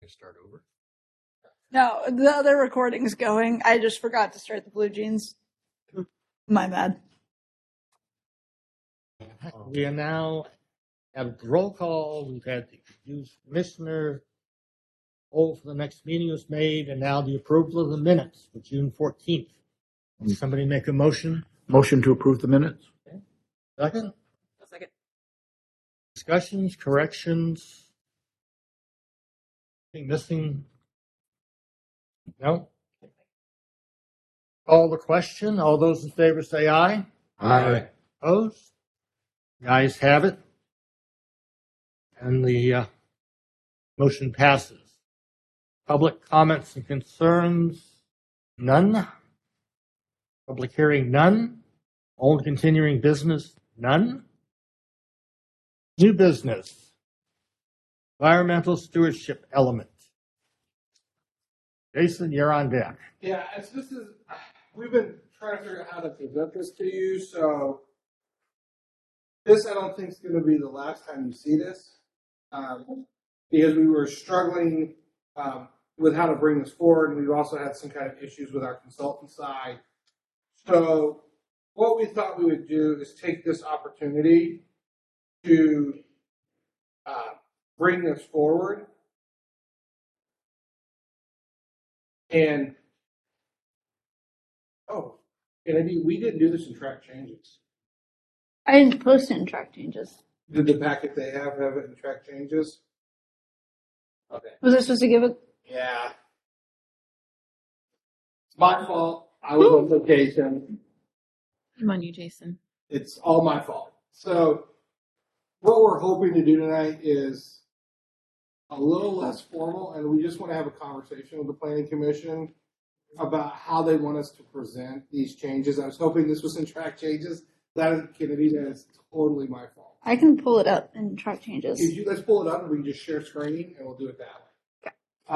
start over? No, the other recording's going. I just forgot to start the Blue Jeans. My bad. We are now at roll call. We've had the youth commissioner. Poll for the next meeting was made, and now the approval of the minutes for June 14th. Will somebody make a motion? Motion to approve the minutes? Okay. Second? A second. Discussions, corrections? Anything missing? No? Call the question. All those in favor say aye. Aye. Opposed? The ayes have it. And the motion passes. Public comments and concerns? None. Public hearing? None. Old continuing business? None. New business? Environmental stewardship element. Jason, you're on deck. Yeah, we've been trying to figure out how to present this to you, so this I don't think is going to be the last time you see this, because we were struggling with how to bring this forward, and we've also had some kind of issues with our consultant side. So what we thought we would do is take this opportunity to bring this forward. And we didn't do this in track changes. I didn't post it in track changes. Did the packet they have it in track changes? Okay. Was I supposed to give it? Yeah. It's my fault. I was on vacation. Come on, you, Jason. It's all my fault. So what we're hoping to do tonight is a little less formal, and we just want to have a conversation with the Planning Commission about how they want us to present these changes. I was hoping this was in track changes. That is Kennedy. That is totally my fault. I can pull it up in track changes. Let's pull it up and we can just share screen and we'll do it that way.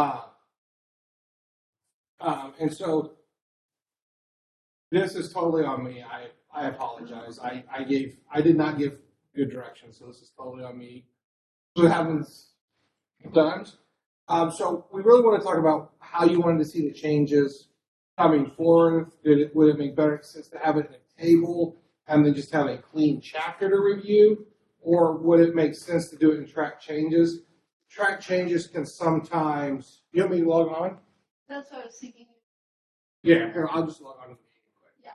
Okay. And so this is totally on me. I apologize. I did not give good direction, so this is totally on me. So it happens sometimes. So we really want to talk about how you wanted to see the changes coming forward. Would it make better sense to have it in a table and then just have a clean chapter to review? Or would it make sense to do it in track changes? Track changes can sometimes. You want me to log on? That's what I was thinking. Yeah, here, I'll just log on. Yeah.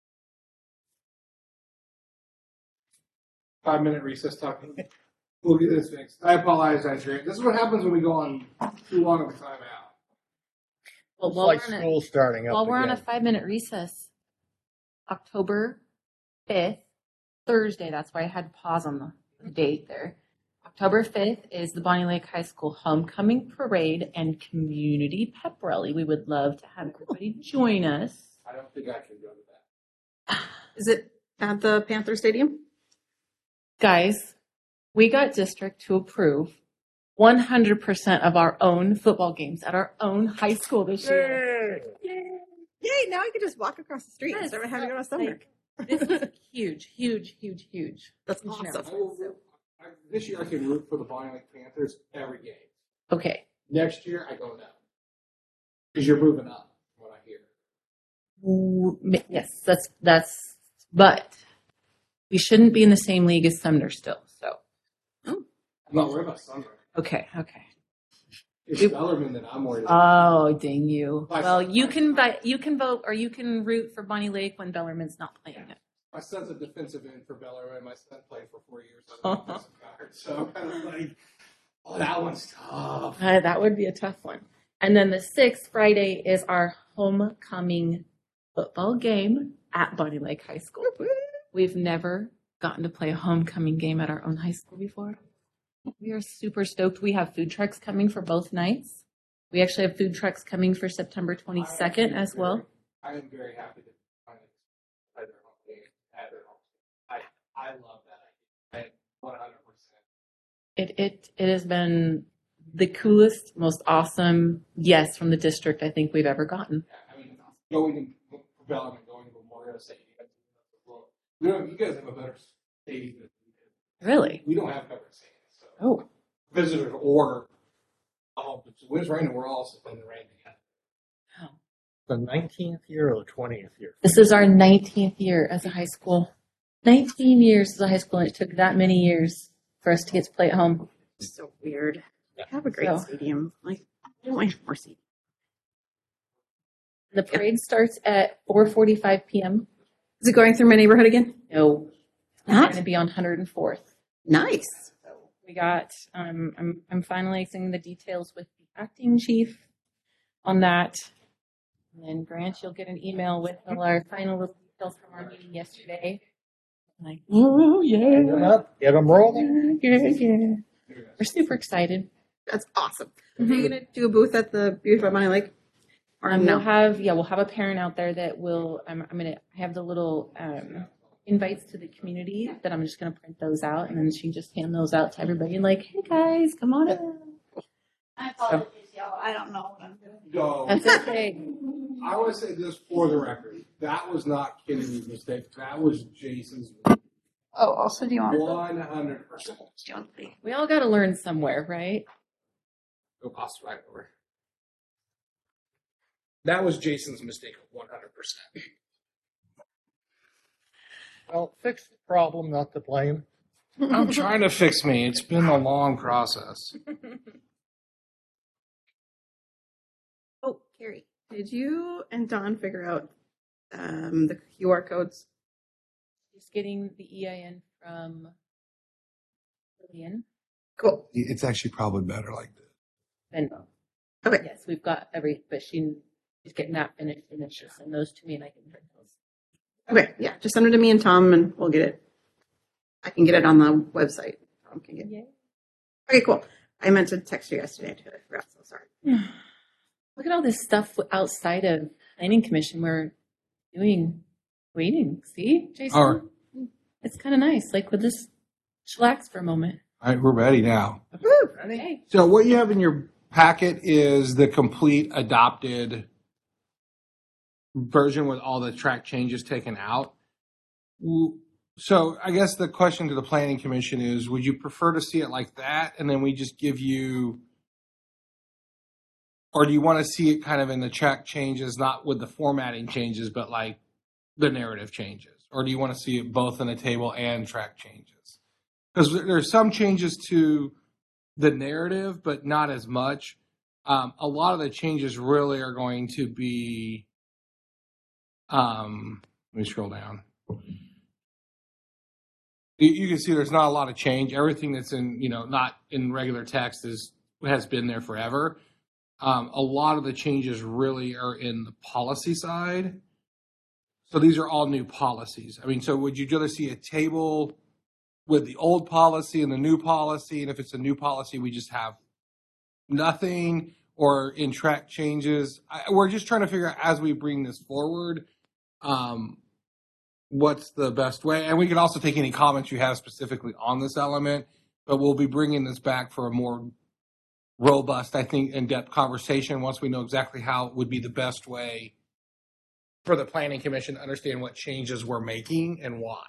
5-minute recess talking. We'll get this fixed. I apologize, Grant. This is what happens when we go on too long of a timeout. Well, It's like school starting up while we're on a again. 5-minute recess, October 5th, Thursday, that's why I had to pause on the date there. October 5th is the Bonnie Lake High School Homecoming Parade and Community Pep Rally. We would love to have everybody join us. I don't think I can go to that. Is it at the Panther Stadium? Guys, we got district to approve 100% of our own football games at our own high school this year. Yay, now I can just walk across the street instead of having to go to summer. This is huge, huge, huge, huge. That's You know. awesome. This year I can root for the Bonnie Lake Panthers every game. Okay. Next year I go down. Because you're moving up, from what I hear. Yes, that's, but we shouldn't be in the same league as Sumner still. So, I'm not worried about Sumner. okay. It's Bellarmine that I'm worried about. Oh, dang you. Well, you can vote or you can root for Bonnie Lake when Bellarmine's not playing it. My son's a defensive end for Bellarmine. My son played for 4 years. So kind of like, oh, that one's tough. That would be a tough one. And then the 6th Friday is our homecoming football game at Bonnie Lake High School. We've never gotten to play a homecoming game at our own high school before. We are super stoked. We have food trucks coming for both nights. We actually have food trucks coming for September 22nd as well. I am very happy to find it at their home game. I love that idea. 100%. It has been the coolest, most awesome yes from the district I think we've ever gotten. Yeah, I mean, going to Bellarmine, going to Memorial Stadium. You guys have a better stadium than we do. Really? We don't have better stadiums. So. Oh. Visitors or a all, if it was raining, we're all suspended rain together. The 19th year or the 20th year? This is our 19th year as a high school. 19 years as a high school, and it took that many years for us to get to play at home. So weird. They have a great So- stadium. Like, I want more seats. The parade starts at 4:45 p.m. Is it going through my neighborhood again? No, it's Not? going to be on 104th. Nice. We got. I'm finalizing the details with the acting chief on that, and then Grant, you'll get an email with all our final details from our meeting yesterday. Like, oh Get yeah, 'em up, get 'em rolling. yeah. We're super excited. That's awesome. Mhm. Are you gonna do a booth at the Beauty by Money Lake? Or We'll no? have a parent out there that will. I'm gonna have the little invites to the community that I'm just gonna print those out, and then she just hand those out to everybody and like, hey guys, come on in. I apologize, y'all. I don't know what I'm doing. Go. That's okay. I want to say this for the record. That was not Kennedy's mistake. That was Jason's Oh, also, do you want 100%. We all got to learn somewhere, right? Go past right over. That was Jason's mistake 100%. Well, fix the problem, not to blame. I'm trying to fix me. It's been a long process. Oh, Carrie, did you and Don figure out the QR codes? Just getting the EIN from Lillian. Cool. It's actually probably better like this. And Okay. yes, we've got but she's getting that finished, and then she'll send those to me, and I can print those. Okay. Yeah. Just send it to me and Tom, and we'll get it. I can get it on the website. Tom can get it. Yeah. Okay. Cool. I meant to text you yesterday too. I forgot. So sorry. Look at all this stuff outside of planning commission we're waiting. See, Jason? All right. It's kind of nice. Like, with this, chillax for a moment. All right, we're ready now. Woo! Okay. So what you have in your packet is the complete adopted version with all the track changes taken out. So I guess the question to the planning commission is, would you prefer to see it like that and then we just give you, or do you want to see it kind of in the track changes, not with the formatting changes, but like the narrative changes? Or do you want to see it both in a table and track changes? Because there's some changes to the narrative, but not as much. A lot of the changes really are going to be, let me scroll down. You can see there's not a lot of change. Everything that's in, not in regular text has been there forever. A lot of the changes really are in the policy side. So these are all new policies. I mean, so would you rather see a table with the old policy and the new policy? And if it's a new policy, we just have nothing, or in track changes? We're just trying to figure out as we bring this forward, what's the best way. And we can also take any comments you have specifically on this element, but we'll be bringing this back for a more robust, I think, in-depth conversation once we know exactly how would be the best way for the planning commission to understand what changes we're making and why.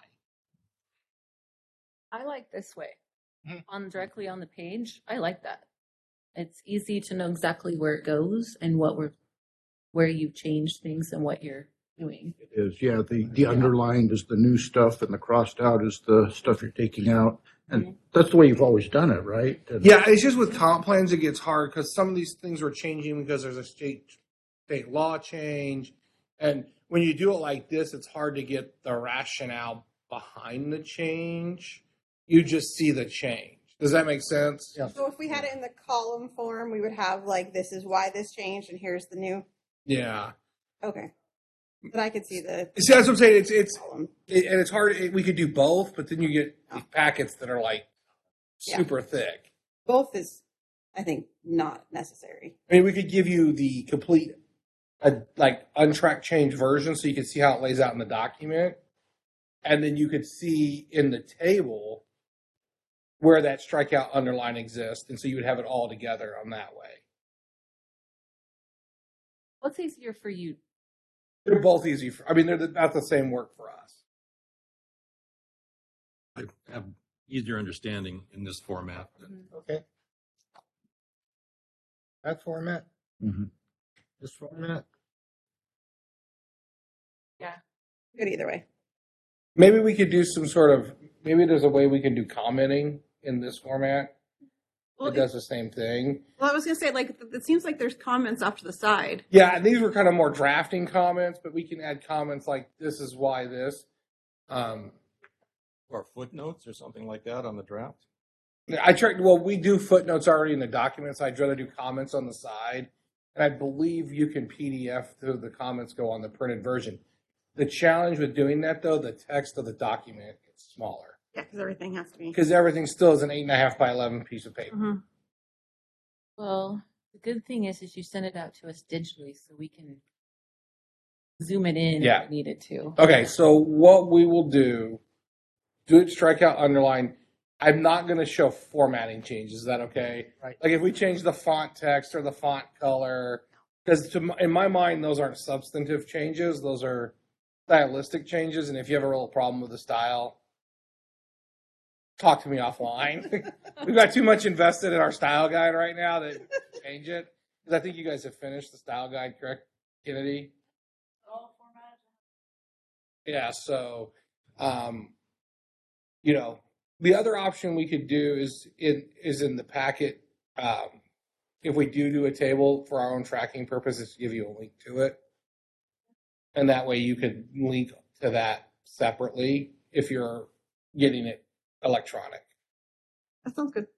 I like this way. Mhm. Directly on the page, I like that. It's easy to know exactly where it goes and where you've changed things and what you're doing. It is, yeah, the underlined is the new stuff and the crossed out is the stuff you're taking out. And that's the way you've always done it, right? And Yeah, it's just with comp plans it gets hard because some of these things are changing because there's a state law change, and when you do it like this, it's hard to get the rationale behind the change. You just see the change. Does that make sense? Yeah. So if we had it in the column form, we would have like, this is why this changed, and here's the new. Yeah. Okay. But I could see the See, that's what I'm saying. It's column. and it's hard. We could do both, but then you get these packets that are like super thick. Both is, I think, not necessary. I mean, we could give you the complete, like untracked change version, so you can see how it lays out in the document, and then you could see in the table where that strikeout underline exists, and so you would have it all together on that way. What's easier for you? They're both easy. They're about the same work for us. I have easier understanding in this format. Okay. That format, Mhm. this format. Good either way. Maybe we could do some sort of, maybe there's a way we can do commenting in this format. Well, It does the same thing. well, I was gonna say, like, it seems like there's comments off to the side. Yeah, and these were kind of more drafting comments, but we can add comments like, this is why this. Or footnotes or something like that on the draft? I tried, well, we do footnotes already in the documents. I'd rather do comments on the side. And I believe you can PDF the comments go on the printed version. The challenge with doing that, though, the text of the document gets smaller Yeah, because everything has to be. because everything still is an 8.5 by 11 piece of paper. Mhm. Well, the good thing is you send it out to us digitally so we can zoom it in Yeah. if we needed to. Okay, so what we will do it, strike out, underline. I'm not going to show formatting changes. Is that okay? Right. Like if we change the font text or the font color, because in my mind, those aren't substantive changes. Those are stylistic changes. And if you have a real problem with the style, talk to me offline. We've got too much invested in our style guide right now to change it. Because I think you guys have finished the style guide, correct, Kennedy? Yeah, so, you know, the other option we could do is in the packet. If we do a table for our own tracking purposes, give you a link to it, and that way you could link to that separately if you're getting it electronic. That sounds good.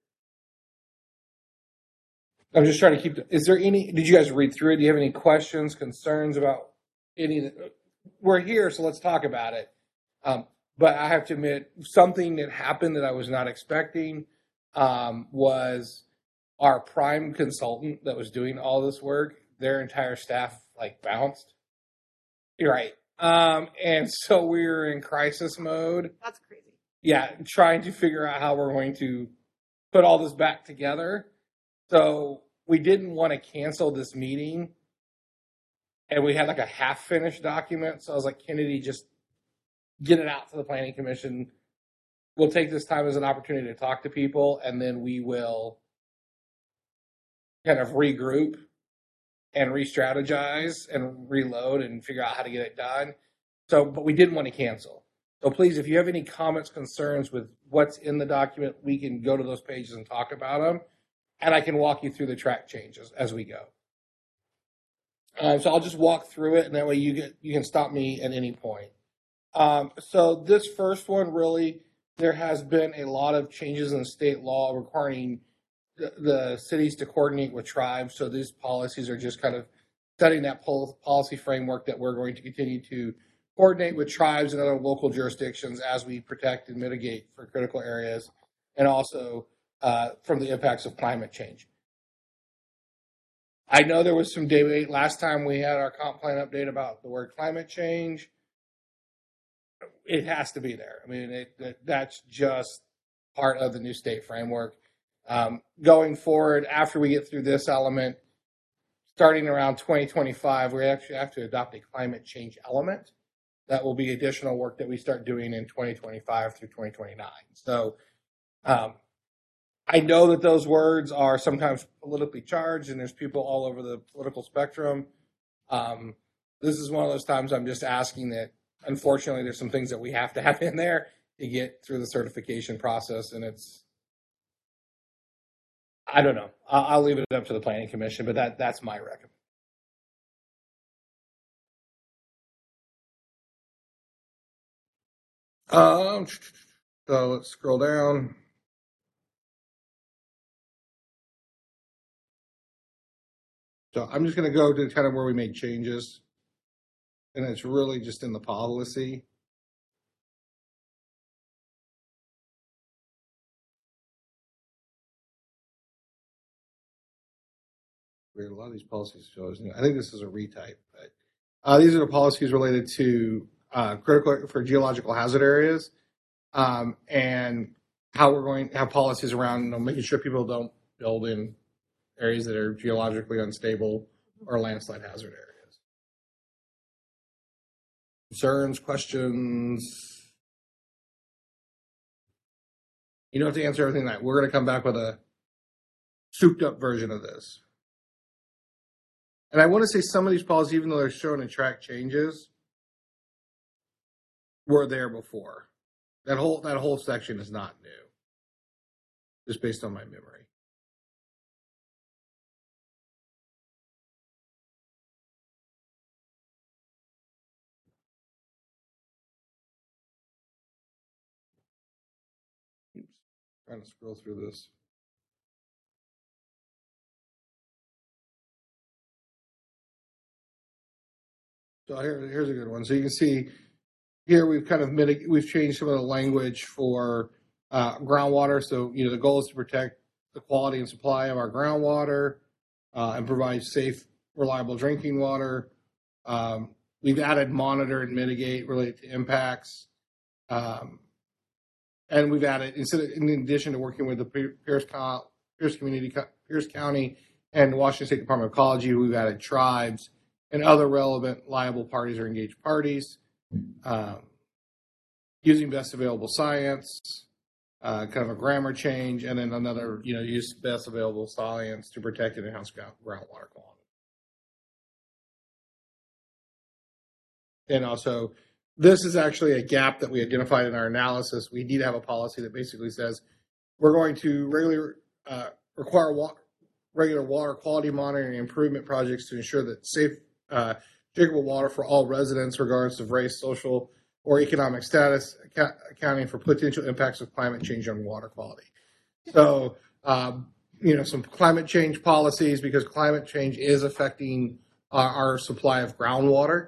I'm just trying to keep. Is there any? Did you guys read through it? Do you have any questions, concerns about any? We're here, so let's talk about it. But I have to admit, something that happened that I was not expecting was our prime consultant that was doing all this work. Their entire staff like bounced. You're right. And so we were in crisis mode. That's crazy. Yeah, trying to figure out how we're going to put all this back together. So we didn't want to cancel this meeting. And we had like a half finished document. So I was like, Kennedy, just get it out to the planning commission. We'll take this time as an opportunity to talk to people, and then we will kind of regroup and re-strategize and reload and figure out how to get it done. So, but we didn't want to cancel. So please, if you have any comments, concerns with what's in the document, we can go to those pages and talk about them. And I can walk you through the track changes as we go. So I'll just walk through it, and that way you can stop me at any point. So this first one, really, there has been a lot of changes in state law requiring the cities to coordinate with tribes. So these policies are just kind of setting that policy framework that we're going to continue to coordinate with tribes and other local jurisdictions as we protect and mitigate for critical areas, and also from the impacts of climate change. I know there was some debate last time we had our comp plan update about the word climate change. It has to be there. I mean, that's just part of the new state framework. Going forward, after we get through this element, starting around 2025, we actually have to adopt a climate change element. That will be additional work that we start doing in 2025 through 2029. So I know that those words are sometimes politically charged, and there's people all over the political spectrum. This is one of those times I'm just asking that, unfortunately, there's some things that we have to have in there to get through the certification process, and I don't know. I'll leave it up to the Planning Commission, but that's my recommendation. So let's scroll down. So I'm just going to go to kind of where we made changes, and it's really just in the policy. A lot of these policies shows. I think this is a retype, but these are the policies related to critical for geological hazard areas, and how we're going to have policies around making sure people don't build in areas that are geologically unstable or landslide hazard areas. Concerns, questions? You don't have to answer everything tonight. We're going to come back with a souped up version of this. And I want to say some of these policies, even though they're showing in track changes, were there before. That whole section is not new, just based on my memory. Oops, trying to scroll through this. So here's a good one. So you can see here we've kind of we've changed some of the language for groundwater. So the goal is to protect the quality and supply of our groundwater and provide safe, reliable drinking water. We've added monitor and mitigate related to impacts, and we've added in addition to working with the Pierce County and the Washington State Department of Ecology, we've added tribes and other relevant liable parties or engaged parties. Using best available science, kind of a grammar change, and then another, use best available science to protect and enhance groundwater quality. And also, this is actually a gap that we identified in our analysis. We need to have a policy that basically says we're going to require regular water quality monitoring and improvement projects to ensure that safe, drinkable water for all residents, regardless of race, social, or economic status, accounting for potential impacts of climate change on water quality. So, some climate change policies, because climate change is affecting our supply of groundwater.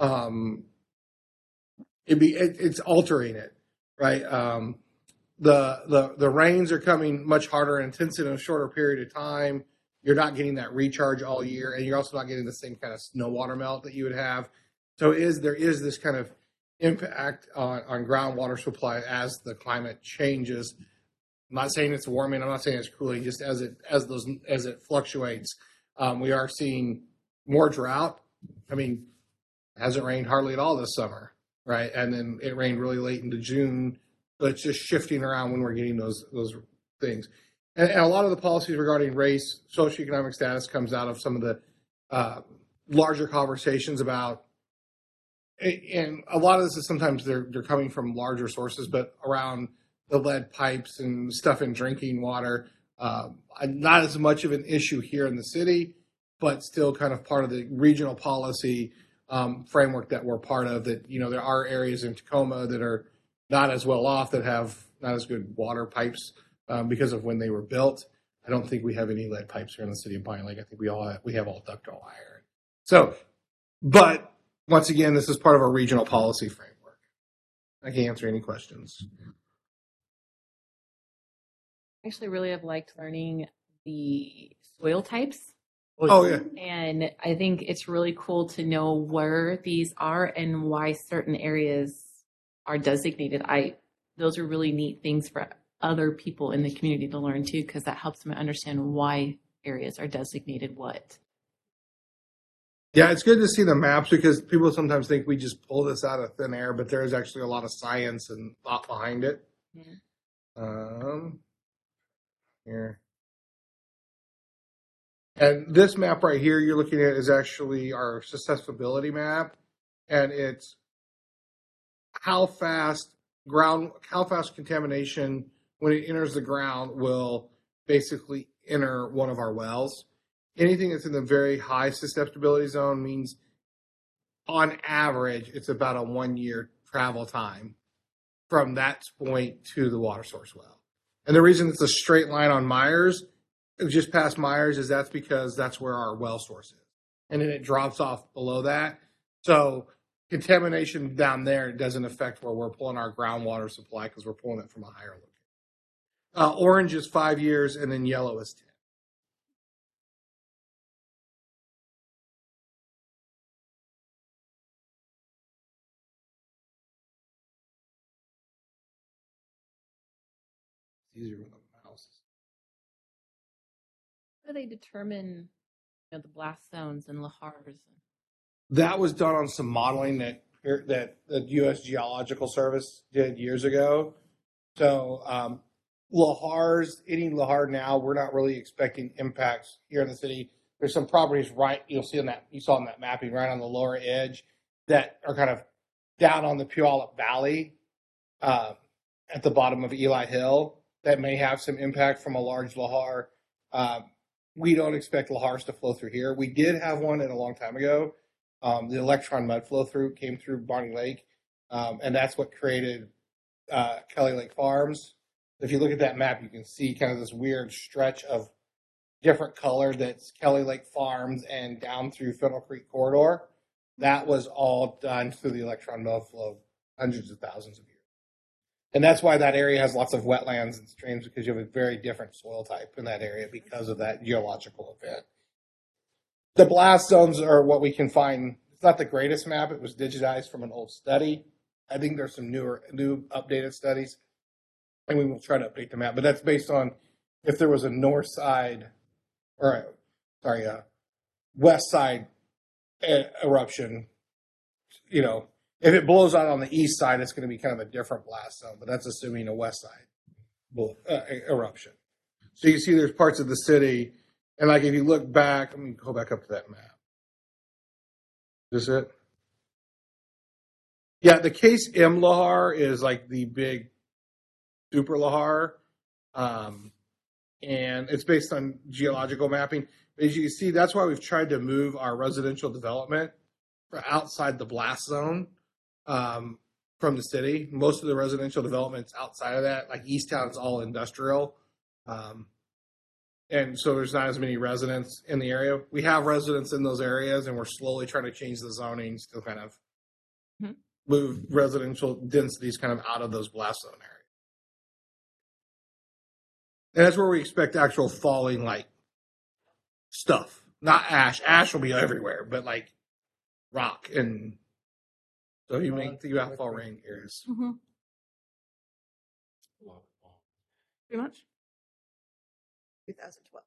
It's altering it, right? The rains are coming much harder and intense in a shorter period of time. You're not getting that recharge all year, and you're also not getting the same kind of snow water melt that you would have. So there is this kind of impact on groundwater supply as the climate changes. I'm not saying it's warming. I'm not saying it's cooling. Just as it fluctuates, we are seeing more drought. I mean, it hasn't rained hardly at all this summer, right? And then it rained really late into June. So it's just shifting around when we're getting those things. And a lot of the policies regarding race, socioeconomic status comes out of some of the larger conversations about. And a lot of this is sometimes they're coming from larger sources, but around the lead pipes and stuff in drinking water, not as much of an issue here in the city, but still kind of part of the regional policy framework that we're part of. That there are areas in Tacoma that are not as well off, that have not as good water pipes because of when they were built. I don't think we have any lead pipes here in the city of Pine Lake. I think we have all ductile iron. So, but. Once again, this is part of our regional policy framework. I can answer any questions. I actually really have liked learning the soil types. Oh, yeah. And I think it's really cool to know where these are and why certain areas are designated. Those are really neat things for other people in the community to learn too, because that helps them understand why areas are designated what. Yeah, it's good to see the maps, because people sometimes think we just pull this out of thin air, but there is actually a lot of science and thought behind it. Yeah. Here. And this map right here you're looking at is actually our susceptibility map, and it's how fast contamination when it enters the ground will basically enter one of our wells. Anything that's in the very high susceptibility zone means, on average, it's about a 1-year travel time from that point to the water source well. And the reason it's a straight line on Myers, just past Myers, is that's because that's where our well source is. And then it drops off below that. So contamination down there doesn't affect where we're pulling our groundwater supply, because we're pulling it from a higher location. Orange is 5 years, and then yellow is 10. Easier with a mouse. How do they determine the blast zones and lahars? That was done on some modeling that the U.S. Geological Service did years ago. So lahars, any lahar now, we're not really expecting impacts here in the city. there's some properties right, you'll see on that, you saw in that mapping right on the lower edge that are kind of down on the Puyallup Valley at the bottom of Eli Hill that may have some impact from a large lahar. We don't expect lahars to flow through here. We did have one in a long time ago. The electron mud flow through came through Bonnie Lake, and that's what created Kelly Lake Farms. If you look at that map, you can see kind of this weird stretch of different color that's Kelly Lake Farms and down through Fennel Creek Corridor. That was all done through the electron mud flow hundreds of thousands of years. And that's why that area has lots of wetlands and streams, because you have a very different soil type in that area because of that geological event. The blast zones are what we can find. It's not the greatest map. It was digitized from an old study. I think there's some new updated studies, and we will try to update the map. But that's based on if there was a north side, west side eruption. You know, if it blows out on the east side, it's going to be kind of a different blast zone. But that's assuming a west side eruption. So you see, there's parts of the city, and like if you look back, let me go back up to that map. Is this it? Yeah, the Case M lahar is like the big super lahar, and it's based on geological mapping. As you can see, that's why we've tried to move our residential development outside the blast zone from the city. Most of the residential development's outside of that. Like Easttown's all industrial, and so there's not as many residents in the area. We have residents in those areas, and we're slowly trying to change the zonings to kind of move residential densities kind of out of those blast zone areas. And that's where we expect actual falling, like, stuff. Not ash. Ash will be everywhere, but, like, rock. And so you make think about fall rain areas. Mm-hmm. Pretty much. 2012.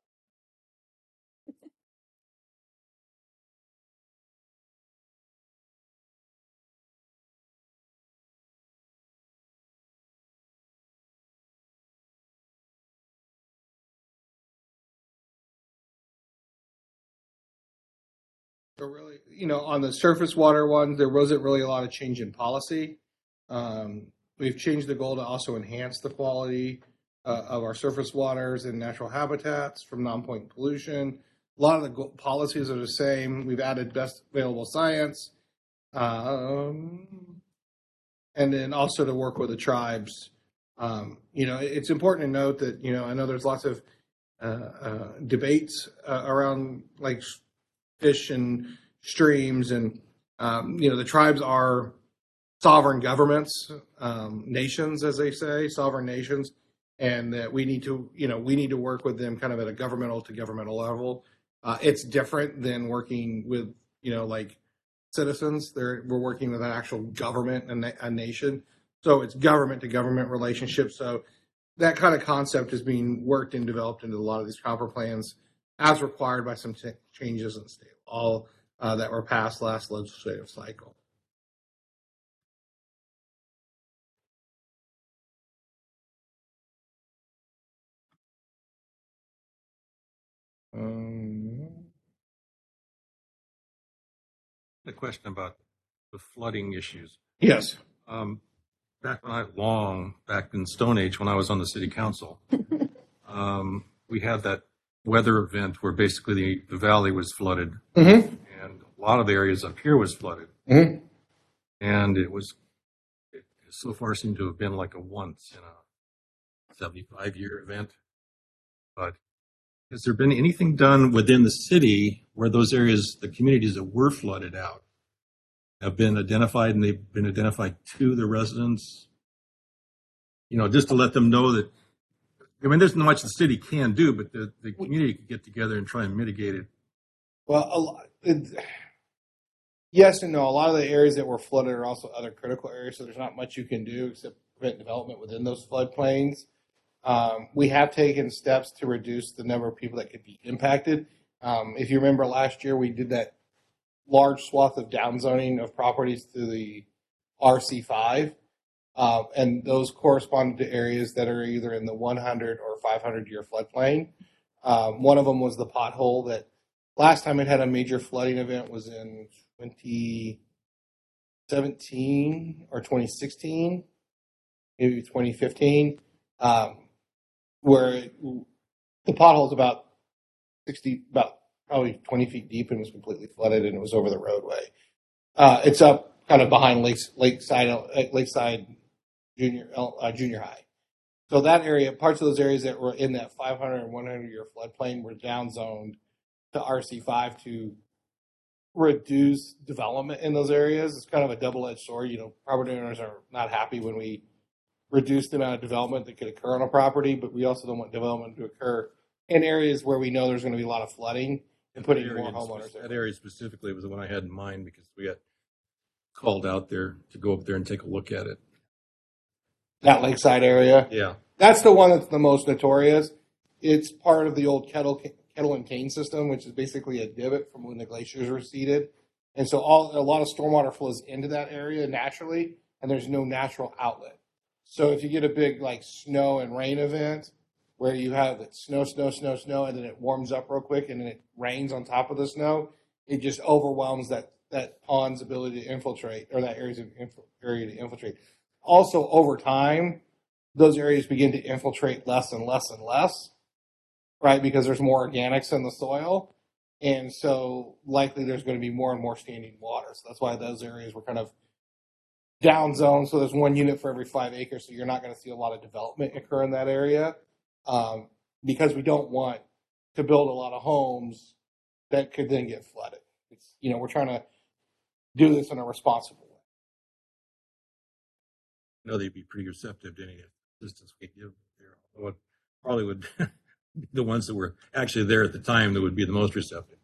So really, you know, on the surface water ones, there wasn't really a lot of change in policy. We've changed the goal to also enhance the quality of our surface waters and natural habitats from non-point pollution. A lot of the policies are the same. We've added best available science, and then also to work with the tribes. You know, it's important to note that, you know, I know there's lots of debates around like fish and streams, and you know, the tribes are sovereign governments, nations, as they say, sovereign nations, and that we need to work with them kind of at a governmental to governmental level. It's different than working with, you know, like citizens. We're working with an actual government and a nation, so it's government to government relationships. So that kind of concept is being worked and developed into a lot of these copper plans, as required by some changes in state law that were passed last legislative cycle. The question about the flooding issues. Yes. Back in Stone Age, when I was on the city council, we had that weather event where basically the valley was flooded, and a lot of the areas up here was flooded, and it so far seemed to have been like a once in a 75-year event. But has there been anything done within the city where those areas, the communities that were flooded out, have been identified, and they've been identified to the residents? You know, just to let them know that, I mean, there's not much the city can do, but the community could get together and try and mitigate it. Well, yes and no. A lot of the areas that were flooded are also other critical areas, so there's not much you can do except prevent development within those floodplains. We have taken steps to reduce the number of people that could be impacted. If you remember last year, we did that large swath of downzoning of properties to the RC5, and those corresponded to areas that are either in the 100 or 500 year floodplain. One of them was the pothole that Last time it had a major flooding event was in 2017 or 2016, maybe 2015, where the pothole's about probably 20 feet deep and was completely flooded and it was over the roadway. It's up kind of behind Lakeside Junior High. So that area, parts of those areas that were in that 500 and 100 year floodplain were down zoned to RC5 to reduce development in those areas. It's kind of a double-edged sword. Property owners are not happy when we reduce the amount of development that could occur on a property, but we also don't want development to occur in areas where we know there's going to be a lot of flooding and putting more homeowners there. That area specifically was the one I had in mind because we got called out there to go up there and take a look at it. That Lakeside area? Yeah. That's the one that's the most notorious. It's part of the old Kettle and Cane system, which is basically a divot from when the glaciers receded. And so a lot of stormwater flows into that area naturally, and there's no natural outlet. So if you get a big snow and rain event where you have it snow, and then it warms up real quick and then it rains on top of the snow, it just overwhelms that pond's ability to infiltrate, or that area to infiltrate. Also, over time, those areas begin to infiltrate less and less and less, right? Because there's more organics in the soil. And so likely there's going to be more and more standing water. So that's why those areas were kind of down zoned. So there's 1 unit for every 5 acres. So you're not going to see a lot of development occur in that area, because we don't want to build a lot of homes that could then get flooded. We're trying to do this in a responsible way. I know they'd be pretty receptive to any assistance we give there. Although it probably would be the ones that were actually there at the time that would be the most receptive.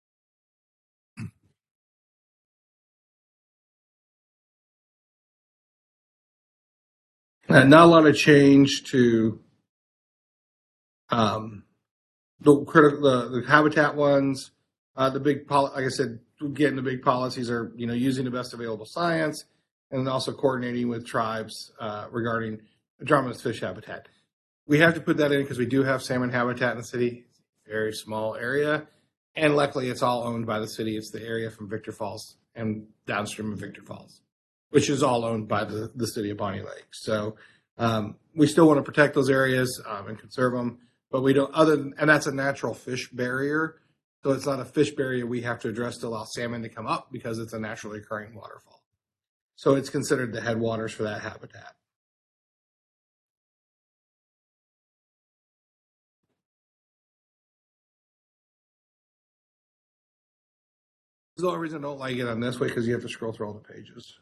Not a lot of change to the habitat ones. The big, like I said, getting the big policies are using the best available science, and also coordinating with tribes regarding Andromeda's fish habitat. We have to put that in because we do have salmon habitat in the city. It's a very small area, and luckily it's all owned by the city. It's the area from Victor Falls and downstream of Victor Falls, which is all owned by the city of Bonnie Lake. So we still want to protect those areas and conserve them, but we don't. And that's a natural fish barrier, so it's not a fish barrier we have to address to allow salmon to come up because it's a naturally occurring waterfall. So it's considered the headwaters for that habitat. The only reason I don't like it on this way because you have to scroll through all the pages.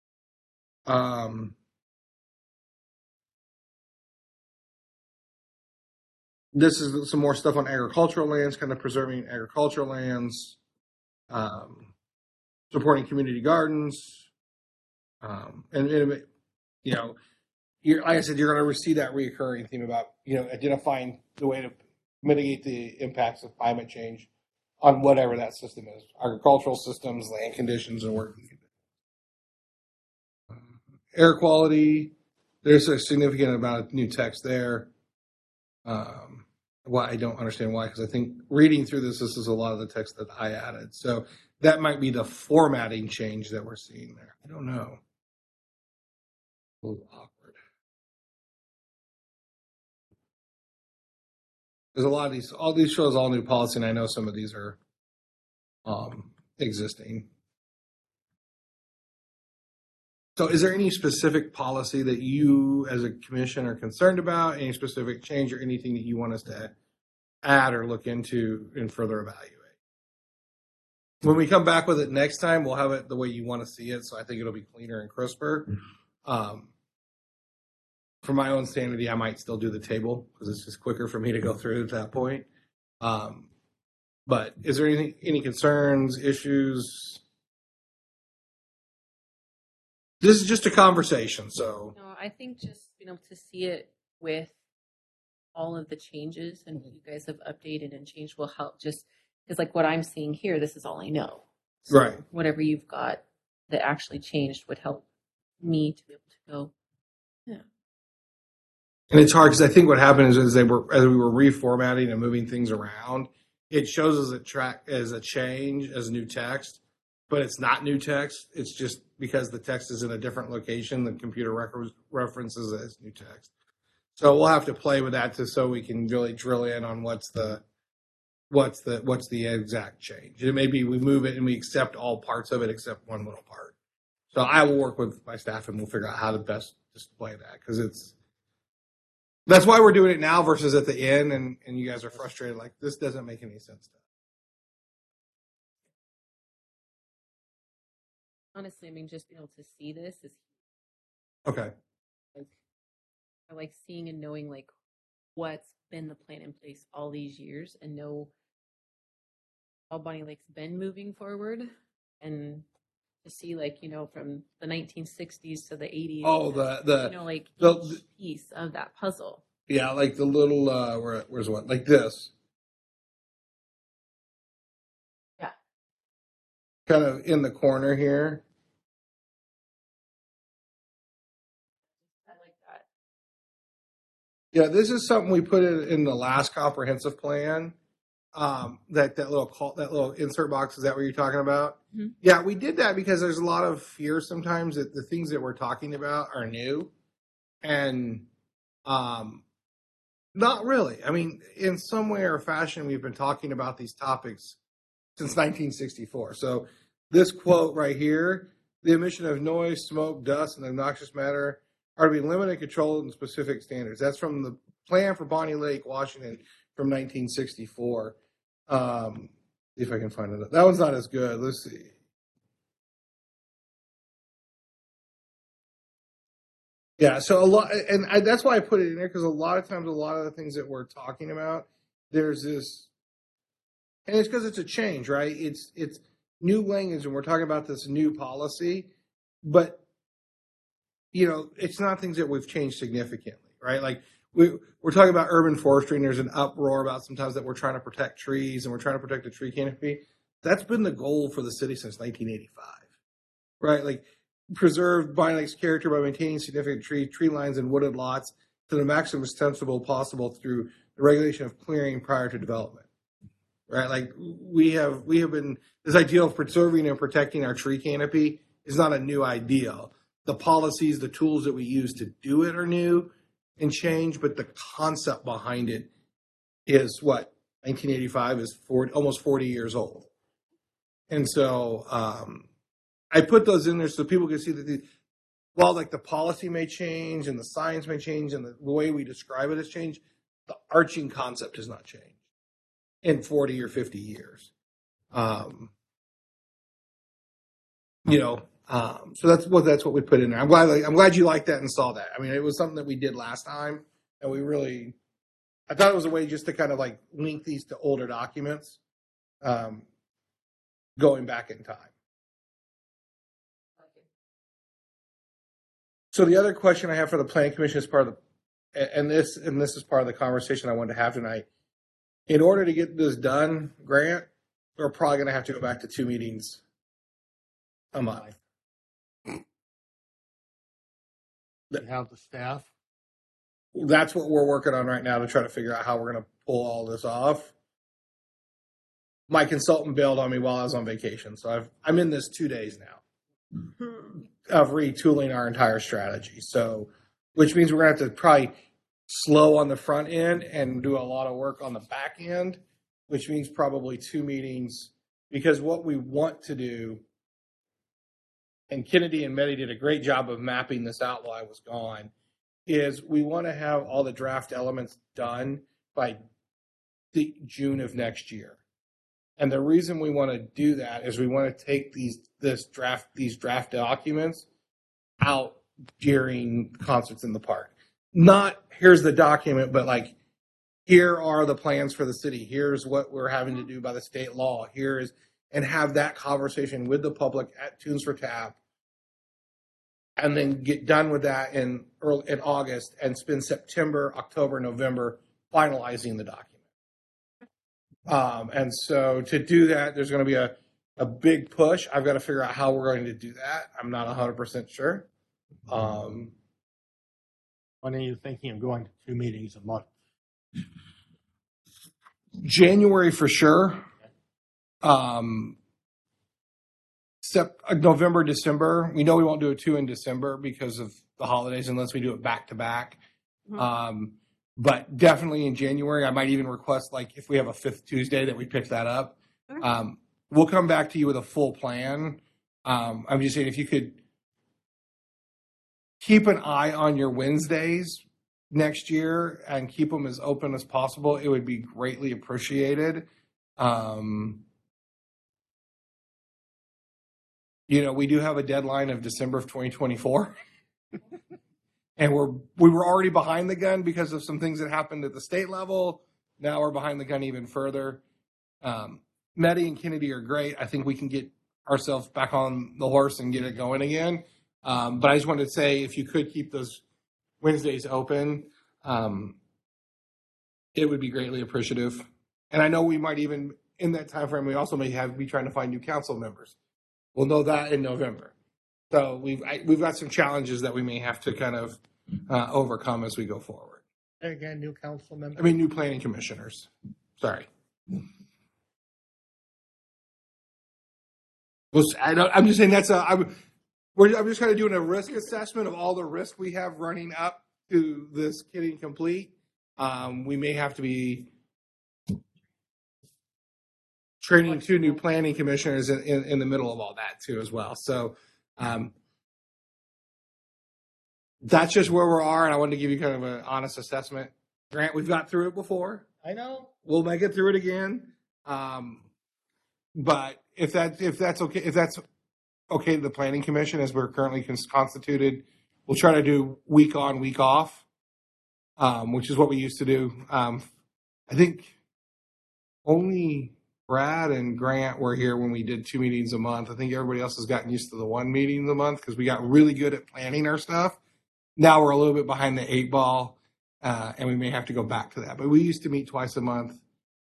This is some more stuff on agricultural lands, kind of preserving agricultural lands, supporting community gardens, and like I said, you're going to see that reoccurring theme about identifying the way to mitigate the impacts of climate change on whatever that system is, agricultural systems, land conditions, and working conditions. Air quality, there's a significant amount of new text there. Why I don't understand why, because I think reading through this is a lot of the text that I added. So that might be the formatting change that we're seeing there. I don't know. A little awkward. There's a lot of these. All these shows all new policy, and I know some of these are existing. So is there any specific policy that you as a commission are concerned about, any specific change or anything that you want us to add or look into and further evaluate? When we come back with it next time, we'll have it the way you want to see it. So I think it'll be cleaner and crisper. For my own sanity, I might still do the table because it's just quicker for me to go through at that point. But is there any concerns, issues? This is just a conversation, so. No, I think just to see it with all of the changes and what you guys have updated and changed will help. Just because, like what I'm seeing here, this is all I know. So right. Whatever you've got that actually changed would help me to be able to go. Yeah. And it's hard because I think what happened is as we were reformatting and moving things around, it shows as a track as a change as new text, but it's not new text. It's just because the text is in a different location, the computer references it as new text. So we'll have to play with that so we can really drill in on what's the exact change. It may be we move it and we accept all parts of it except one little part. So I will work with my staff and we'll figure out how to best display that, because that's why we're doing it now versus at the end, and you guys are frustrated like this doesn't make any sense to us. Honestly, I mean, just being able to see this is Okay. like, I like seeing and knowing like what's been the plan in place all these years and know how Bonnie Lake's been moving forward, and to see like, you know, from the 1960s to the 80s. Oh, you know, like the- each piece of that puzzle. Yeah, like the little where's what? Like this. Yeah. Kind of in the corner here. I like that. Yeah, this is something we put in the last comprehensive plan. That little insert box, is that what you're talking about? Mm-hmm. Yeah, we did that because there's a lot of fear sometimes that the things that we're talking about are new, and not really. I mean, in some way or fashion, we've been talking about these topics since 1964. So this quote right here: the emission of noise, smoke, dust, and obnoxious matter are to be limited and controlled in specific standards. That's from the plan for Bonnie Lake, Washington, from 1964. See if I can find it. That one's not as good. Let's see. Yeah, so a lot, and that's why I put it in there, because a lot of times, a lot of the things that we're talking about, there's this, and it's because it's a change, right? It's new language, and we're talking about this new policy, but you know, it's not things that we've changed significantly, right? Like we're talking about urban forestry, and there's an uproar about sometimes that we're trying to protect trees and we're trying to protect the tree canopy. That's been the goal for the city since 1985, right? Like preserve Bonnie Lake's character by maintaining significant tree lines and wooded lots to the maximum extensible possible through the regulation of clearing prior to development, right? Like we have been, this idea of preserving and protecting our tree canopy is not a new ideal. The policies, the tools that we use to do it are new and change, but the concept behind it is what 1985 is almost 40 years old. And so I put those in there so people can see that while like the policy may change and the science may change and the way we describe it has changed, the arching concept has not changed in 40 or 50 years. So that's what we put in there. I'm glad you liked that and saw that. I mean, it was something that we did last time, and I thought it was a way just to kind of like link these to older documents, going back in time. So the other question I have for the Planning Commission is part of and this is part of the conversation I wanted to have tonight. In order to get this done, Grant, we're probably going to have to go back to 2 meetings a month. You have the staff. That's what we're working on right now to try to figure out how we're going to pull all this off. My consultant bailed on me while I was on vacation, so I'm in this 2 days now of retooling our entire strategy. So, which means we're going to have to probably slow on the front end and do a lot of work on the back end, which means probably 2 meetings, because what we want to do, and Kennedy and Mehdi did a great job of mapping this out while I was gone, is we want to have all the draft elements done by June of next year. And the reason we want to do that is we want to take these draft documents out during concerts in the park. Not here's the document, but like here are the plans for the city. Here's what we're having to do by the state law. And have that conversation with the public at Tunes for Tap, and then get done with that in August and spend September, October, November finalizing the document. And so to do that, there's going to be a big push. I've got to figure out how we're going to do that. I'm not 100% sure. When are you thinking of going to 2 meetings a month? January for sure. November, December. We know we won't do a 2 in December because of the holidays unless we do it back to back. But definitely in January, I might even request, like, if we have a 5th Tuesday, that we pick that up. Okay. We'll come back to you with a full plan. I'm just saying, if you could keep an eye on your Wednesdays next year and keep them as open as possible, it would be greatly appreciated. We do have a deadline of December of 2024. And we were already behind the gun because of some things that happened at the state level. Now we're behind the gun even further. Meddy and Kennedy are great. I think we can get ourselves back on the horse and get it going again. But I just wanted to say, if you could keep those Wednesdays open, it would be greatly appreciative. And I know we might even, in that time frame, we also may be trying to find new council members. We'll know that in November. So we've got some challenges that we may have to kind of overcome as we go forward. And again, new council member. I mean, new planning commissioners. Sorry. Well, I'm just saying I'm just kind of doing a risk assessment of all the risk we have running up to this getting complete. We may have to be training 2 new planning commissioners in the middle of all that too as well. So that's just where we are, and I wanted to give you kind of an honest assessment. Grant, we've got through it before. I know. We'll make it through it again. But if that's okay to the planning commission as we're currently constituted, we'll try to do week on, week off, which is what we used to do. I think only Brad and Grant were here when we did 2 meetings a month. I think everybody else has gotten used to the 1 meeting a month because we got really good at planning our stuff. Now we're a little bit behind the 8 ball, and we may have to go back to that. But we used to meet twice a month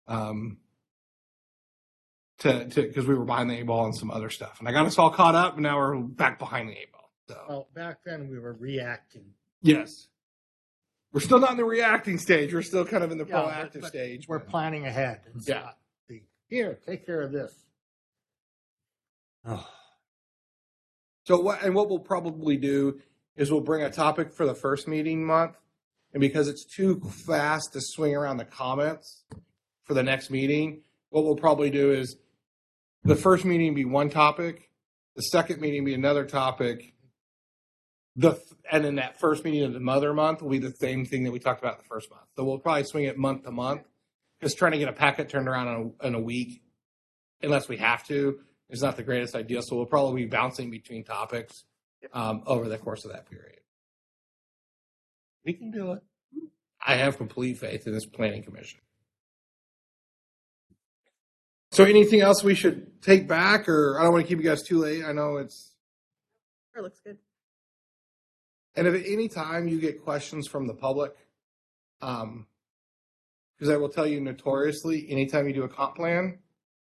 because we were behind the 8 ball and some other stuff. And I got us all caught up, and now we're back behind the 8 ball. So Well, back then we were reacting. yes. We're still not in the reacting stage. We're still kind of in the Yeah, proactive but stage. We're but- planning ahead. It's Yeah. not here, take care of this. Oh, So what we'll probably do is we'll bring a topic for the first meeting month, and because it's too fast to swing around the comments for the next meeting, what we'll probably do is the first meeting be one topic, the second meeting be another topic, and then that first meeting of the other month will be the same thing that we talked about the first month. So we'll probably swing it month to month, because trying to get a packet turned around in a week, unless we have to, is not the greatest idea. So we'll probably be bouncing between topics over the course of that period. We can do it. I have complete faith in this planning commission. So anything else we should take back, or I don't want to keep you guys too late. I know it's. Sure, looks good. And if at any time you get questions from the public, because I will tell you notoriously, anytime you do a comp plan,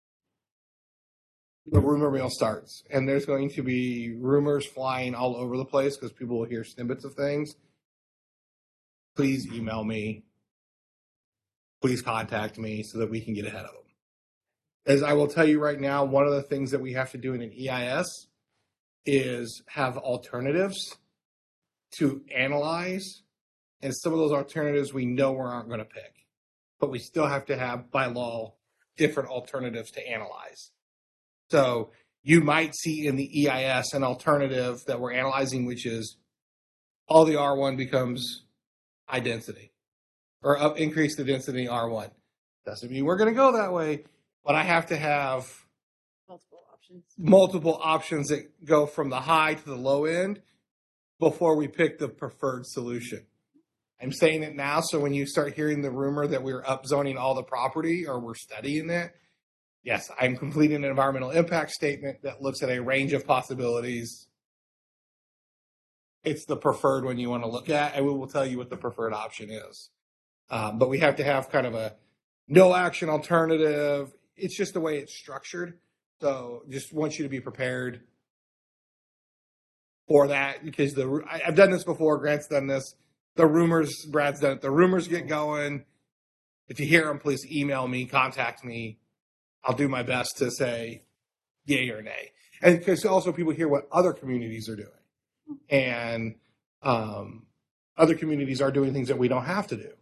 the rumor mill starts, and there's going to be rumors flying all over the place because people will hear snippets of things. Please email me. Please contact me so that we can get ahead of them. As I will tell you right now, one of the things that we have to do in an EIS is have alternatives to analyze, and some of those alternatives we know we aren't going to pick, but we still have to have, by law, different alternatives to analyze. So you might see in the EIS an alternative that we're analyzing, which is all the R1 becomes high density, or increase the density R1. Doesn't mean we're going to go that way, but I have to have multiple options that go from the high to the low end before we pick the preferred solution. I'm saying it now, so when you start hearing the rumor that we're upzoning all the property or we're studying it, yes, I'm completing an environmental impact statement that looks at a range of possibilities. It's the preferred one you want to look at, and we will tell you what the preferred option is. But we have to have kind of a no action alternative. It's just the way it's structured. So just want you to be prepared for that, because I've done this before. Grant's done this. The rumors, Brad's done it. The rumors get going, if you hear them, please email me, contact me. I'll do my best to say yay or nay. And because also people hear what other communities are doing. And other communities are doing things that we don't have to do.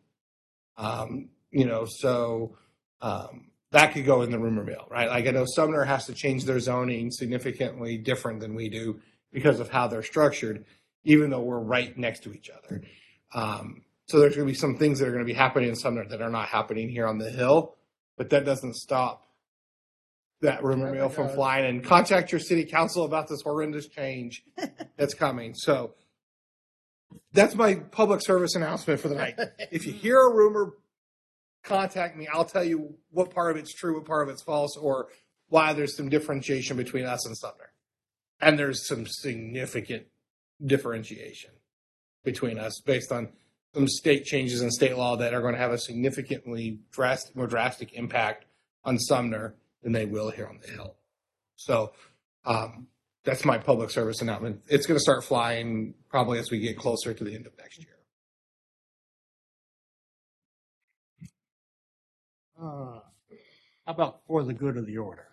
That could go in the rumor mill, right? Like I know Sumner has to change their zoning significantly different than we do because of how they're structured, even though we're right next to each other. So there's going to be some things that are going to be happening in Sumner that are not happening here on the Hill, but that doesn't stop that rumor mill from flying. And contact your city council about this horrendous change that's coming. So that's my public service announcement for the night. If you hear a rumor, contact me. I'll tell you what part of it's true, what part of it's false, or why there's some differentiation between us and Sumner. And there's some significant differentiation between us based on some state changes in state law that are going to have a significantly more drastic impact on Sumner than they will here on the Hill. So that's my public service announcement. It's going to start flying probably as we get closer to the end of next year. How about for the good of the order?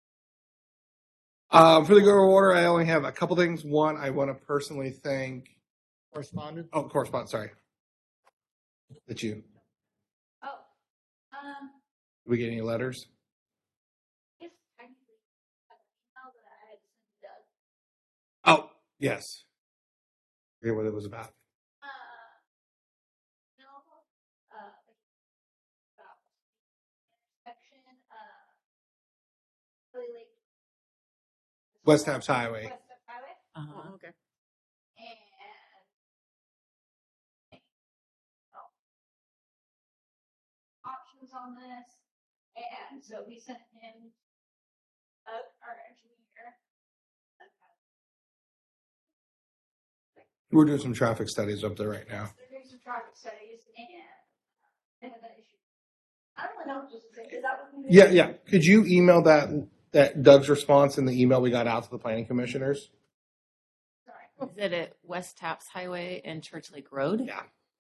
For the good order, I only have a couple things. One, I want to personally thank Correspondence? correspondent. Sorry, that you. Oh, Did we get any letters? yes, technically, email that I had sent to Doug. Oh, yes. I forget what it was about. No, about intersection, Lily Lake. West Taps Highway. West Taps Highway, Uh-huh. Okay. and options on this, and so we sent him our engineer. We're doing some traffic studies up there right now. They're doing some traffic studies, and they have that issue. I don't really know what to say. Is that what we did? Yeah. Could you email that Doug's response in the email we got out to the planning commissioners? Sorry. Is it at West Taps Highway and Church Lake Road? Yeah.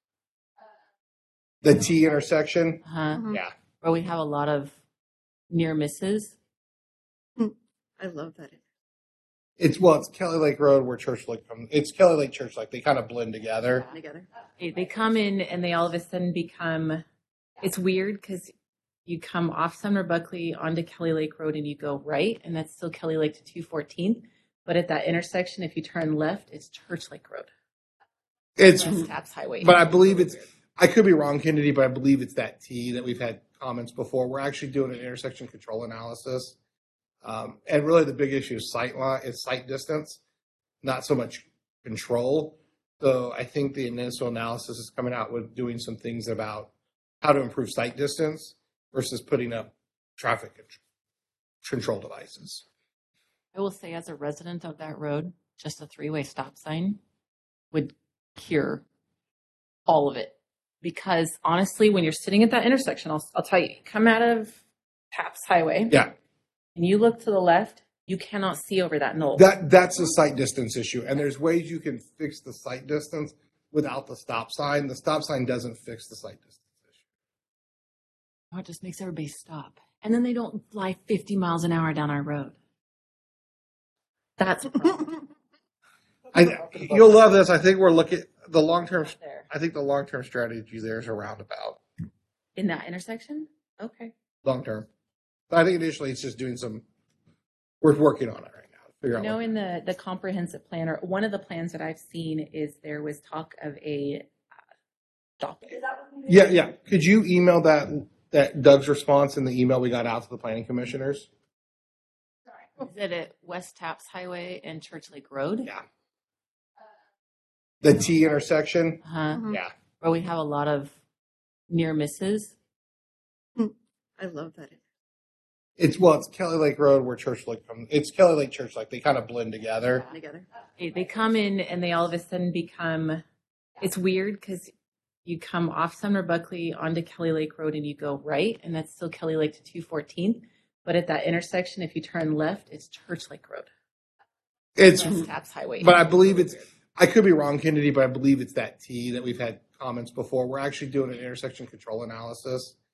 The T intersection? Uh-huh. Yeah. Where we have a lot of near misses. I love that. It's Kelly Lake Road where Church Lake comes. It's Kelly Lake Church Lake. They kind of blend together. Together. They come in and they all of a sudden become, it's weird because you come off Sumner Buckley onto Kelly Lake Road and you go right, and that's still Kelly Lake to 214th. But at that intersection, if you turn left, it's Church Lake Road. It's, West Taps Highway. but I believe I could be wrong, Kennedy, but I believe it's that T that we've had comments before. We're actually doing an intersection control analysis. And really the big issue is sight distance, not so much control. So I think the initial analysis is coming out with doing some things about how to improve sight distance versus putting up traffic control devices. I will say, as a resident of that road, just a 3-way stop sign would cure all of it. Because honestly, when you're sitting at that intersection, I'll tell you, come out of Taps Highway. Yeah. And you look to the left, you cannot see over that knoll. That's a sight distance issue. And there's ways you can fix the sight distance without the stop sign. The stop sign doesn't fix the sight distance issue. Oh, it just makes everybody stop. And then they don't fly 50 miles an hour down our road. That's a problem. You'll love this. I think we're looking the long term. There. I think the long term strategy there is a roundabout. In that intersection? Okay. Long term. But I think initially it's just doing we're working on it right now. Figure You know, out in the comprehensive plan, or one of the plans that I've seen is there was talk of a stop it. Is that what we did? Yeah. Could you email that Doug's response in the email we got out to the planning commissioners? Sorry. Is it at West Taps Highway and Church Lake Road? Yeah. The T intersection? Uh-huh. Yeah. Where we have a lot of near misses. I love that. It's Kelly Lake Road where Church Lake comes. It's Kelly Lake Church Lake. They kind of blend together. Together. They come in and they all of a sudden become, it's weird because you come off Sumner Buckley onto Kelly Lake Road and you go right, and that's still Kelly Lake to 214th. But at that intersection, if you turn left, it's Church Lake Road. It's West Taps Highway. But I believe I could be wrong, Kennedy, but I believe it's that T that we've had comments before. We're actually doing an intersection control analysis.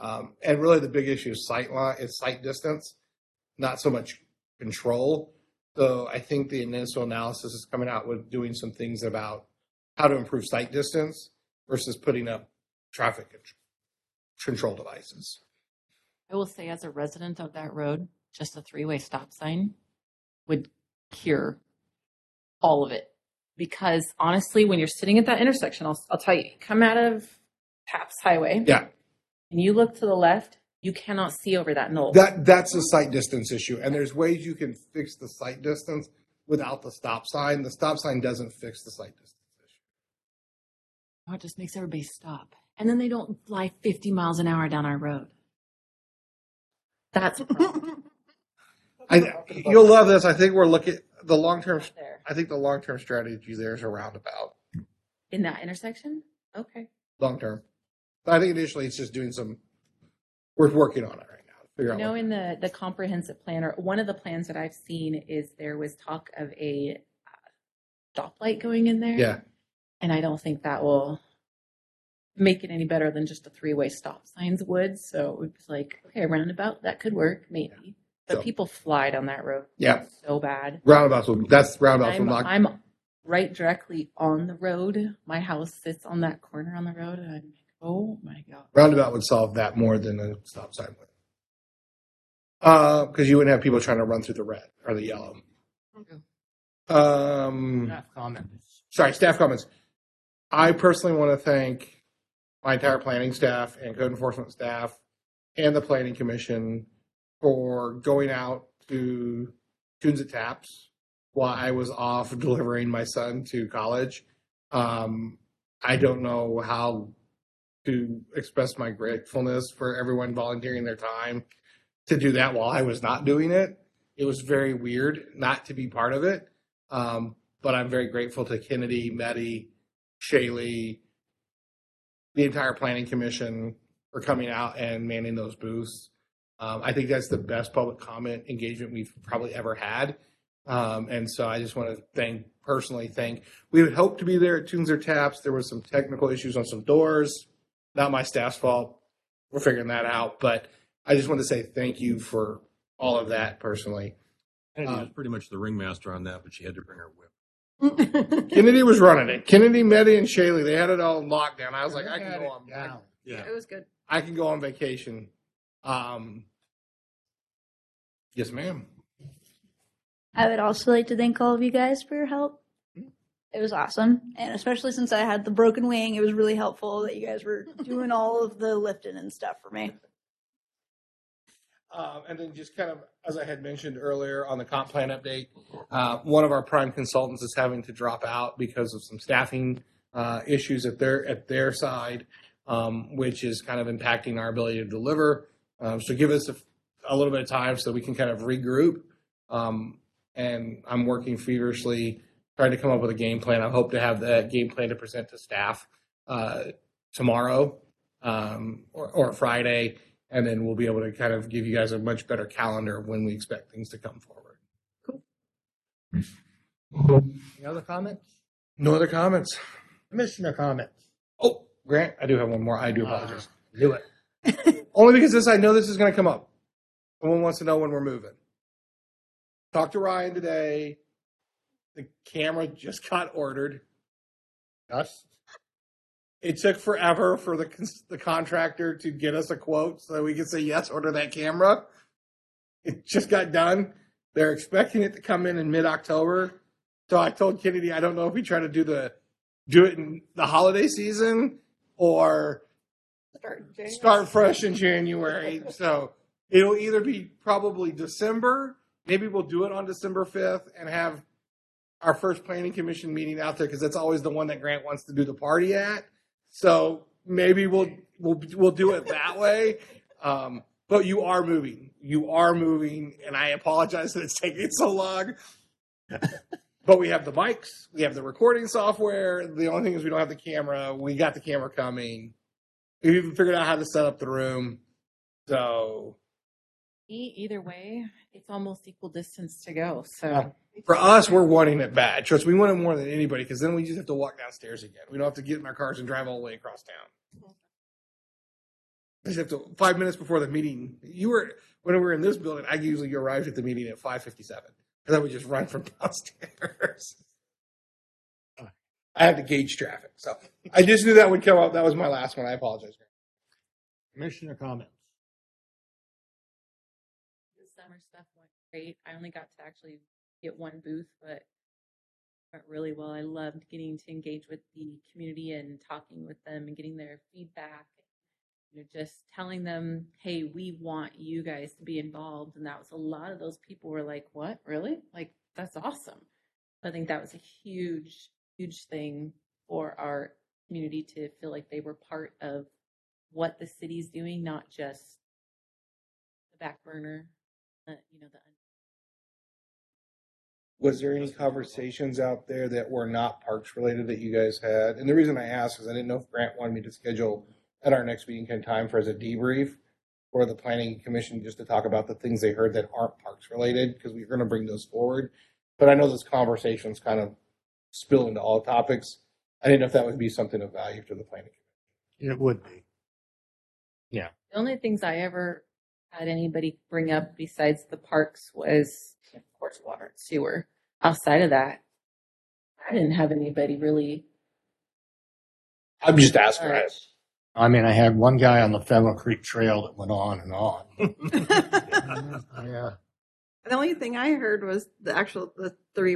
And really the big issue is sight distance, not so much control. So I think the initial analysis is coming out with doing some things about how to improve sight distance versus putting up traffic control devices. I will say, as a resident of that road, just a 3-way stop sign would cure all of it. Because honestly, when you're sitting at that intersection, I'll tell you, come out of Taps Highway, Yeah. and you look to the left, you cannot see over that knoll. That's a sight distance issue. And there's ways you can fix the sight distance without the stop sign. The stop sign doesn't fix the sight distance issue. Oh, it just makes everybody stop. And then they don't fly 50 miles an hour down our road. That's a problem. You'll love this. I think we're looking the long term. There. I think the long term strategy there is a roundabout. In that intersection? Okay. Long term. But I think initially it's just doing some. We're working on it right now. Figure out You know, what- in the comprehensive plan, or one of the plans that I've seen is there was talk of a stoplight going in there. Yeah. And I don't think that will make it any better than just a 3-way stop signs would. So it was like, okay, a roundabout, that could work, maybe. But So- people fly down that road Yeah. so bad. Roundabouts will. That's roundabouts will knock. I'm right directly on the road. My house sits on that corner on the road, and I'm like, oh my God. Roundabout would solve that more than a stop sign would. Because you wouldn't have people trying to run through the red or the yellow. Staff comments. Sorry, staff comments. I personally want to thank my entire planning staff and code enforcement staff and the planning commission for going out to Tunes at Taps while I was off delivering my son to college. I don't know how to express my gratefulness for everyone volunteering their time to do that while I was not doing it. It was very weird not to be part of it. But I'm very grateful to Kennedy, Meddy, Shaylee, the entire planning commission for coming out and manning those booths. I think that's the best public comment engagement we've probably ever had. And so I just want to personally thank. We would hope to be there at Tunes or Taps. There was some technical issues on some doors. Not my staff's fault. We're figuring that out. But I just want to say thank you for all of that personally. Kennedy was pretty much the ringmaster on that, but she had to bring her whip. Kennedy was running it. Kennedy, Meddy, and Shaylee, they had it all in lockdown. I was like, I can go on. Yeah. Yeah. It was good. I can go on vacation. Yes, ma'am. I would also like to thank all of you guys for your help. It was awesome. And especially since I had the broken wing, it was really helpful that you guys were doing all of the lifting and stuff for me. And then just kind of, as I had mentioned earlier on the comp plan update, one of our prime consultants is having to drop out because of some staffing issues at their side, which is kind of impacting our ability to deliver. So give us a little bit of time so we can kind of regroup. And I'm working feverishly trying to come up with a game plan. I hope to have that game plan to present to staff tomorrow or Friday. And then we'll be able to kind of give you guys a much better calendar of when we expect things to come forward. Any other comments? No other comments. Commissioner comments? Oh, Grant, I do have one more. I do apologize. Do it. Only because I know this is going to come up. Someone wants to know when we're moving. Talked to Ryan today. The camera just got ordered. Gus? It took forever for the contractor to get us a quote so that we could say, yes, order that camera. It just got done. They're expecting it to come in mid-October. So I told Kennedy, I don't know if we try to do it in the holiday season or start fresh in January. So it'll either be probably December. Maybe we'll do it on December 5th and have our first planning commission meeting out there because that's always the one that Grant wants to do the party at. So maybe we'll do it that way. But you are moving, and I apologize that it's taking so long. But we have the mics, we have the recording software. The only thing is we don't have the camera. We got the camera coming. We've even figured out how to set up the room. So Either way, it's almost equal distance to go. So for us, we're wanting it bad. Trust, we want it more than anybody because then we just have to walk downstairs again. We don't have to get in our cars and drive all the way across town. I just have to 5 minutes before the meeting. When we were in this building, I usually arrived at the meeting at 5:57, and then we just run from downstairs. I had to gauge traffic, so I just knew that would come up. That was my last one. I apologize. Commissioner comments. The summer stuff went great. I only got to actually get one booth, but it went really well. I loved getting to engage with the community and talking with them and getting their feedback. Just telling them, hey, we want you guys to be involved. And that was a lot of those people were like, what, really? Like, that's awesome. I think that was a huge, huge thing for our community to feel like they were part of what the city's doing, not just the back burner, Was there any conversations out there that were not parks related that you guys had? And the reason I asked is I didn't know if Grant wanted me to schedule at our next meeting in time for as a debrief for the planning commission just to talk about the things they heard that aren't parks related, because we're going to bring those forward. But I know this conversation's kind of spill into all topics. I didn't know if that would be something of value to the planning commission. It would be. Yeah. The only things I ever had anybody bring up besides the parks was, of course, water and sewer. Outside of that, I didn't have anybody really. I'm just asking. Right? I mean, I had one guy on the Fennel Creek Trail that went on and on. Yeah. The only thing I heard was the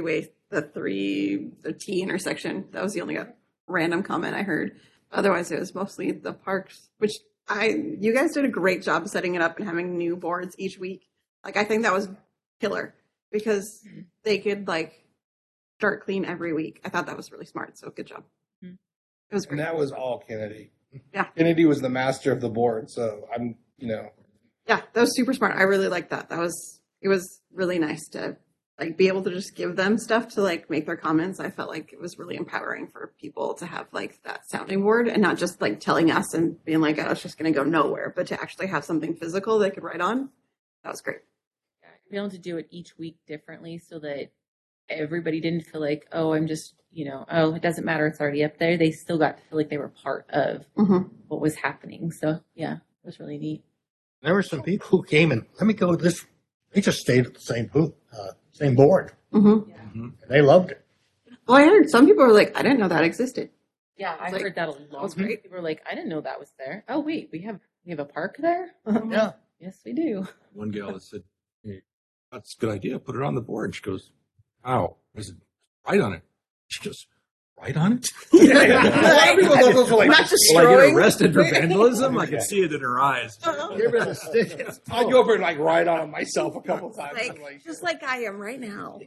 T intersection. That was the only random comment I heard. Otherwise, it was mostly the parks, which you guys did a great job setting it up and having new boards each week. Like, I think that was killer because they could start clean every week. I thought that was really smart. So good job. It was great. And that was all Kennedy. Yeah. Kennedy was the master of the board. So Yeah, that was super smart. I really liked that. It was really nice to be able to just give them stuff to make their comments. I felt like it was really empowering for people to have that sounding board and not just telling us and being like, oh, it's just going to go nowhere, but to actually have something physical they could write on. That was great. Yeah, be able to do it each week differently so that everybody didn't feel like, oh, I'm just, oh, it doesn't matter. It's already up there. They still got to feel like they were part of what was happening. So yeah, it was really neat. There were some people who came and let me go to this. They just stayed at the same booth, same board. Mm-hmm. Yeah. And they loved it. Well, I heard some people were like, I didn't know that existed. Yeah, I heard that a lot. That was great. People were like, I didn't know that was there. Oh wait, we have a park there? Yeah. Yes, we do. One gal that said, hey, that's a good idea. Put it on the board. She goes, how? I said, write on it. She goes, write on it? A lot of people those are Not just Will I get throwing. arrested for vandalism? I can see it in her eyes. Give her the stick. I go over and write on it myself a couple times. Just like I am right now.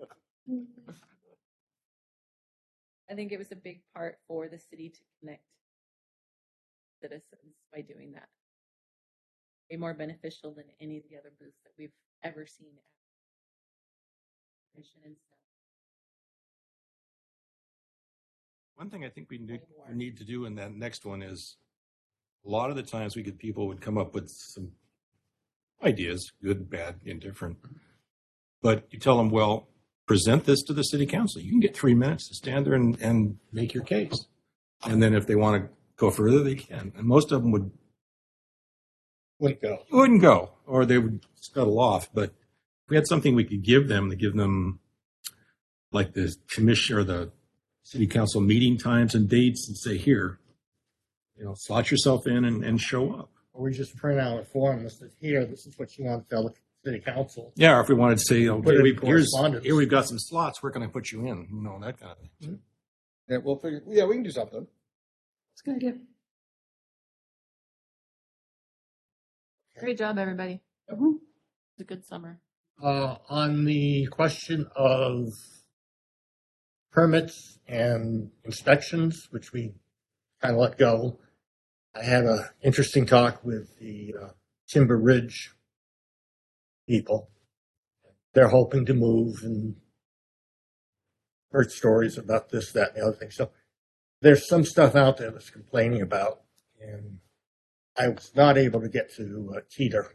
I think it was a big part for the city to connect citizens by doing that. Way more beneficial than any of the other booths that we've ever seen. One thing I think we need to do in that next one is a lot of the times people would come up with some ideas, good, bad, indifferent. But you tell them, well, present this to the city council. You can get 3 minutes to stand there and make your case. And then if they want to go further, they can. And most of them wouldn't go, or they would scuttle off. But if we had something we could give them, like the commission or the city council meeting times and dates, and say, here, slot yourself in and show up. Or we just print out a form that says, here, this is what you want to tell the city council. Yeah, or if we wanted to say, Put it okay, in correspondence. here we've got some slots, where can I put you in? That kind of thing. Yeah, we'll figure. Yeah, we can do something. It's a good idea. Great job, everybody. Mm-hmm. It's a good summer. On the question of permits and inspections, which we kind of let go, I had an interesting talk with the Timber Ridge people. They're hoping to move and heard stories about this, that, and the other thing. So there's some stuff out there that's complaining about, and I was not able to get to Teeter.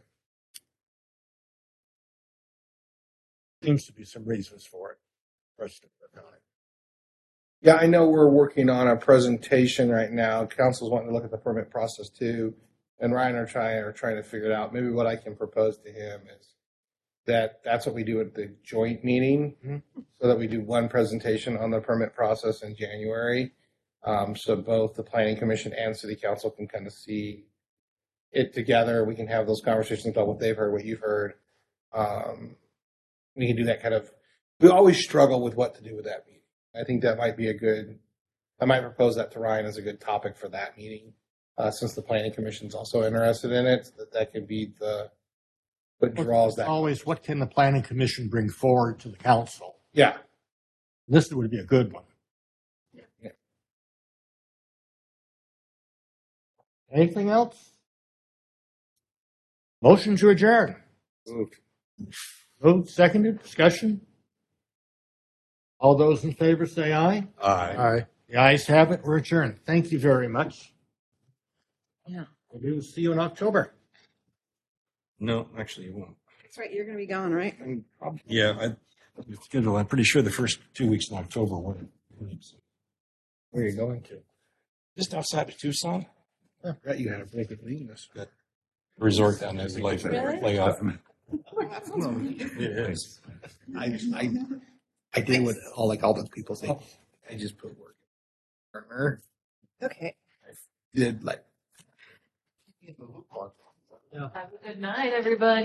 Seems to be some reasons for it. For us to work on it. Yeah, I know we're working on a presentation right now. Council's wanting to look at the permit process too. and Ryan are trying to figure it out. Maybe what I can propose to him is that's what we do at the joint meeting, so that we do one presentation on the permit process in January. So both the planning commission and city council can kind of see it together. We can have those conversations about what they've heard, what you've heard. We can do that kind of, we always struggle with what to do with that meeting. I think that might be I might propose that to Ryan as a good topic for that meeting, since the planning commission's also interested in it, that could be what draws that. Always, what can the planning commission bring forward to the council? Yeah. This would be a good one. Yeah. Anything else? Motion to adjourn. Moved, seconded, discussion. All those in favor say aye. Aye. The ayes have it. We're adjourned. Thank you very much. Yeah. We'll see you in October. No, actually, you won't. That's right. You're going to be gone, right? Yeah, I'm pretty sure the first 2 weeks in October. Where are you going to? Just outside of Tucson. I forgot you had a break at Venus. Resort down there. Like Really? lay off. It It is. I did what all the people say. I just put work. Partner Okay. did like. Have a good night, everybody.